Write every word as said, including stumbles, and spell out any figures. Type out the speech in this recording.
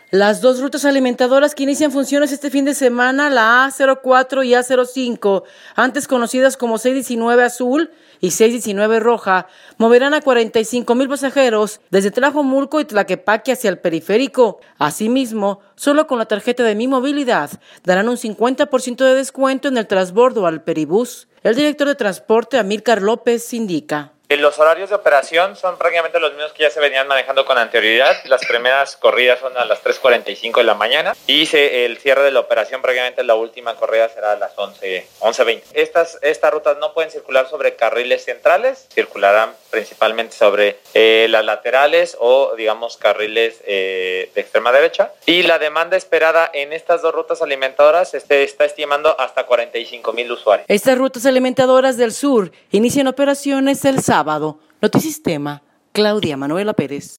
Las dos rutas alimentadoras que inician funciones este fin de semana, la A cero cuatro y A cero cinco, antes conocidas como seiscientos diecinueve Azul y seiscientos diecinueve Roja, moverán a cuarenta y cinco mil pasajeros desde Tlajomulco y Tlaquepaque hacia el periférico. Asimismo, solo con la tarjeta de Mi Movilidad darán un cincuenta por ciento de descuento en el transbordo al Peribús. El director de transporte, Amílcar López, indica. Los horarios de operación son prácticamente los mismos que ya se venían manejando con anterioridad. Las primeras corridas son a las tres cuarenta y cinco de la mañana y se, el cierre de la operación, prácticamente la última corrida será a las once veinte. Estas, estas rutas no pueden circular sobre carriles centrales, circularán principalmente sobre eh, las laterales o, digamos, carriles eh, de extrema derecha. Y la demanda esperada en estas dos rutas alimentadoras este, está estimando hasta cuarenta y cinco mil usuarios. Estas rutas alimentadoras del sur inician operaciones el sábado. Notisistema, Claudia Manuela Pérez.